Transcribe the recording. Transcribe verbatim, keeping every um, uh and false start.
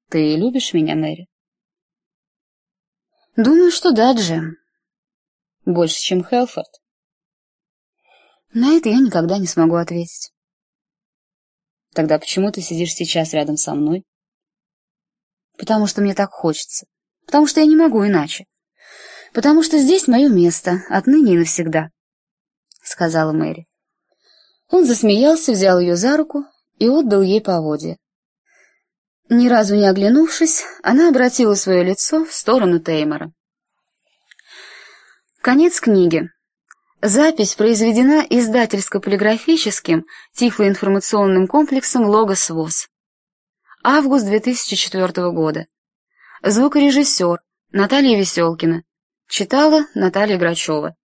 Ты любишь меня, Мэри? Думаю, что да, Джем. Больше, чем Хелфорд? На это я никогда не смогу ответить. Тогда почему ты сидишь сейчас рядом со мной? Потому что мне так хочется. Потому что я не могу иначе. Потому что здесь мое место, отныне и навсегда, — сказала Мэри. Он засмеялся, взял ее за руку и отдал ей поводья. Ни разу не оглянувшись, она обратила свое лицо в сторону Теймора. Конец книги. Запись произведена издательско-полиграфическим тифлоинформационным комплексом «Логос ВОС». Август две тысячи четвёртого года. Звукорежиссер Наталья Веселкина. Читала Наталья Грачева.